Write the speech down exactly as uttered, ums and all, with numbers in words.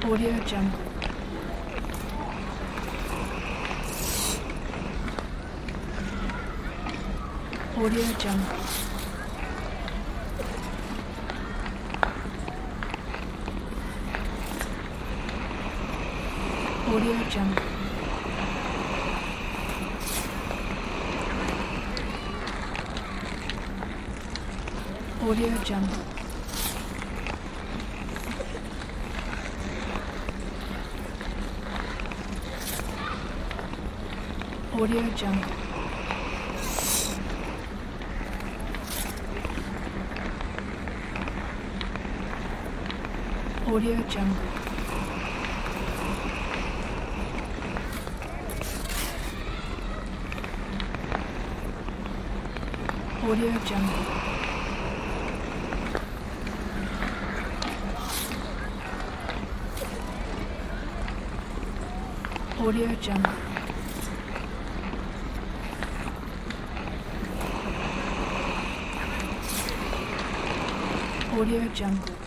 Audio Jungle. Audio Jungle. Audio Jungle. Audio Jungle. Audio Jungle. Audio Jungle. Audio Jungle. Audio Jungle. Audio Jungle.